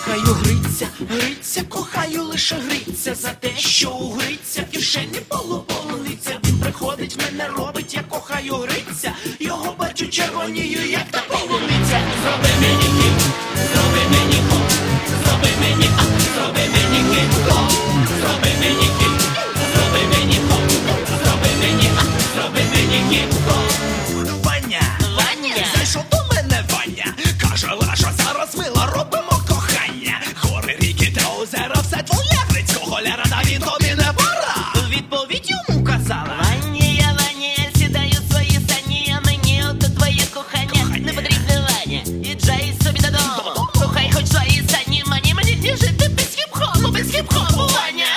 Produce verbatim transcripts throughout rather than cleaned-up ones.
кохаю Гриця, Гриця, кохаю лише Гриця. За те, що у Гриця в кишені полуполуниця. Він приходить, мене робить, я кохаю Гриця. Його бачу червонію, як та полуниця. Зроби мені хіп, зроби мені хоп, зроби мені а, зроби мені хіп-хоп. Зроби мені хіп, зроби мені хоп, зроби мені а, зроби мені хіп-хоп. Ваня, Ваня, зайшов до мене Ваня. Каже, Леша, зараз мила, робимо кохання. Гори, ріки та озера, все твоє Грицького ляра, та він тобі не пора. Відповідь йому казала: Ваня, я Ваня, я сідаю в свої сані, а мені ото твоє кохання, кохання. Не потрібне, Ваня, їжджай собі додому. Кохай хоч свої сані, мені, мені не жити без хіп-хопу, без хіп-хопу, Ваня.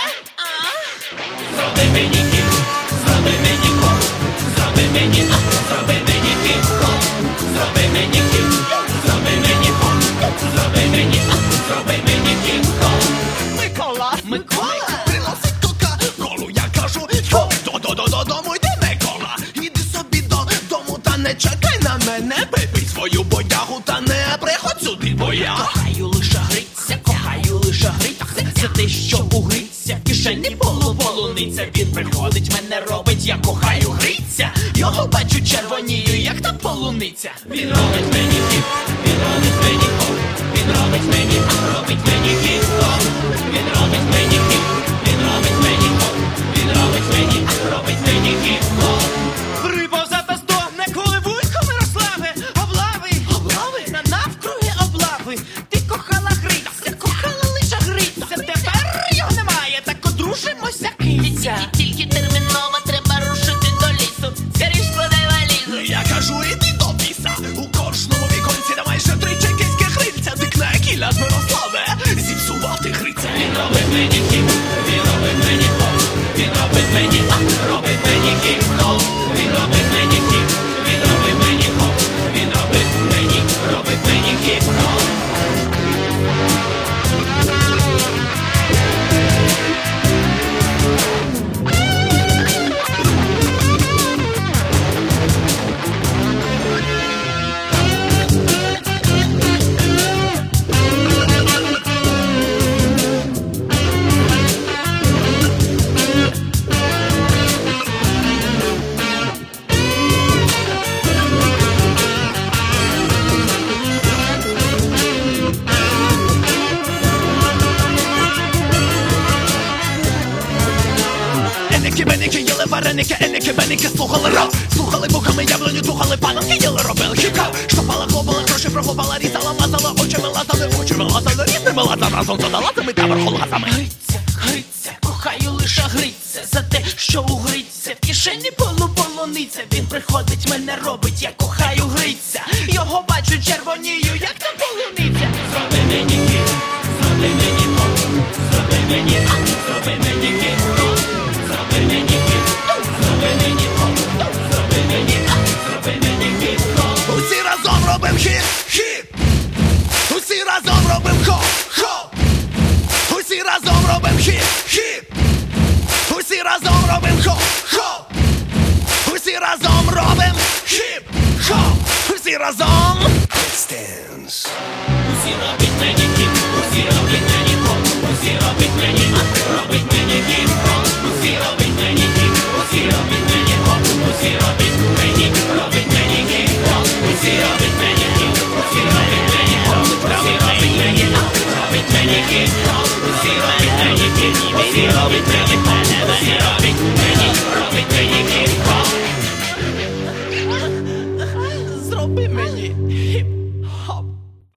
Зроби мені хіп, зроби мені хоп, зроби мені а, зроби мені хіп-хоп. Зроби мені хіп, зроби мені хоп, зроби мені а, зроби мені хіп-хоп. Микола, Микола, приносить кока-колу, я кажу, хоп, до-до-до-додому йди, Микола. Іди собі додому та не чекай на мене. Випий свою бодягу та не приходь сюди, бо я кохаю лише Гриця, кохаю лише Гриця. За те, що у Гриця в кишені полуполуниця. Він приходить, мене робить, я кохаю Гриця. Його бачу червонію, як та полуниця. Він робить мені хіп, він робить мені хоп, він робить мені а, робить мені хіп-хоп. Він робить мені хіп, він робить мені хоп, він робить мені а, робить мені хіп-хоп. Припоза стогне, коли вуйко Мирослави. Облави, облави, на навкруги облави. Ти кохала Гриця, кохала лише Гриця. Тепер його немає, так одружимося, киця. Тільки терміново треба рушити до лісу. Скоріш складай валізу. Я кажу, іди до біса. У кожному віконці на майже три чекінські Гриця. Тикне кіля з Мирославе, зіпсувати Гриця. Він робить мені хіп, він робить мені хоп, він робить мені а, робить мені хіп-хоп. Він робить мені хіп, він робить мені хоп, він робить мені, робить мені хіп-хоп. Еники, беники, їли вареники, еники, беники, слухали рок. Слухали вухами яблуню, слухали пананки, їли, робили хіп-хоп. Штопала, хлопала, гроші прохлопала, різала, мазала, очами лазали, очами лазали, різними лазами, разом з одалазами та верхолазами. Гриця, Гриця, кохаю лише Гриця. За те, що у Гриця в кишені полуполуниця. Він приходить, мене робить, я кохаю Гриця. Його бачу червонію, як та полуниця. Зроби мені хіп, зроби мені хоп, зроби мені а, зроби мені хіп-хоп. Зроби мені хіп, зроби мені хоп, зроби мені а, зроби мені хіп-хоп. Усі разом робим хіп-хіп, усі разом робим хоп-хоп. Усі разом робим хіп-хіп, усі разом робим хоп-хоп. Усі разом робим хіп-хоп, усі разом. Let's dance. Усі робіть мені хіп, усі робіть